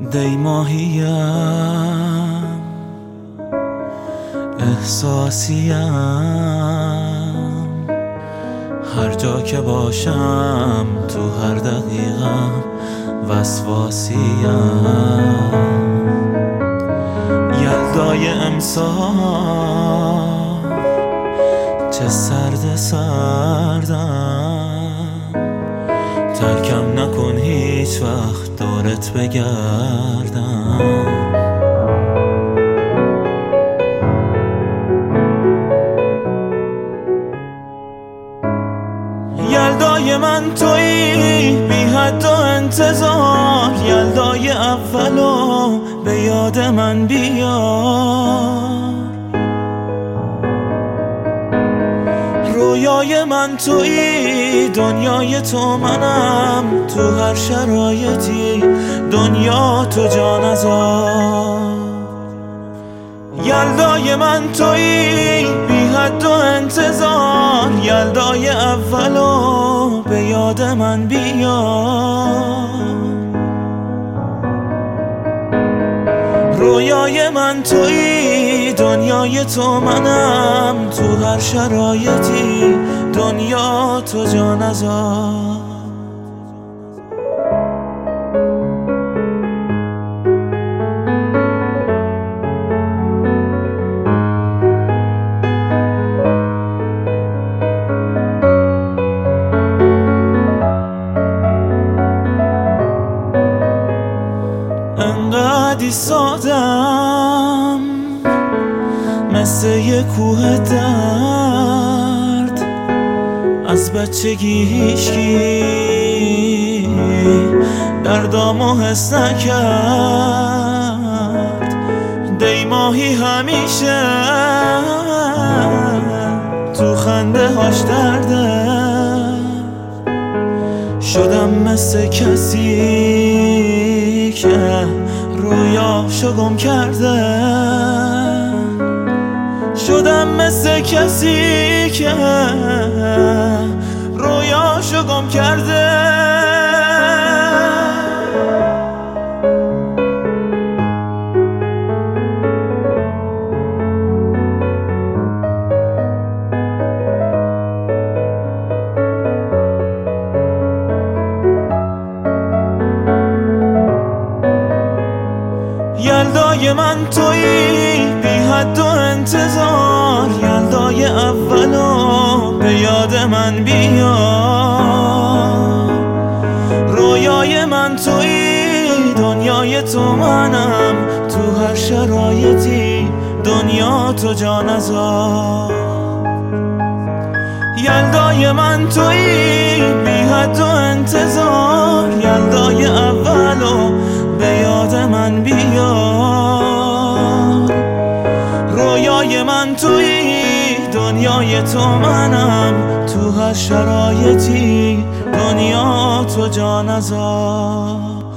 دی ماهیم، احساسیم، هر جا که باشم تو هر دقیقم وسواسیم. یلدای امسال چه سرد سردم، ترکم نکن هیچ وقت دورت بگردم. یلدای من تویی بی حد و انتظار، یلدای اولو به یاد من بیار. رویای من تویی، دنیای تو منم، تو هر شرایطی دنیا تو جا نذار. یلدای من تویی بی حد و انتظار، یلدای اولو به یاد من بیار. رویای من تویی، دنیای تو منم، تو هر شرایطی دنیا تو جا نذار. انقدی سادم مثل یه کوه درد، از بچگی هیچکی دردامو حس نکرد. دی ماهی همیشه تو خنده هاش درده، شدم مثل کسی که رویاشو گم کرده، شدم مثل کسی که رویاشو گم کرده. یلدای من تویی بی حد و انتظار، یلدای اولو به یاد من بیار. رویای من تویی، دنیای تو منم، تو هر شرایطی دنیا تو جا نذار. یلدای من تویی بی حد و انتظار، یلدای اولو به یاد من بیار. رویای من تویی، دنیای تو منم، تو هر شرایطی دنیا تو جا نذار.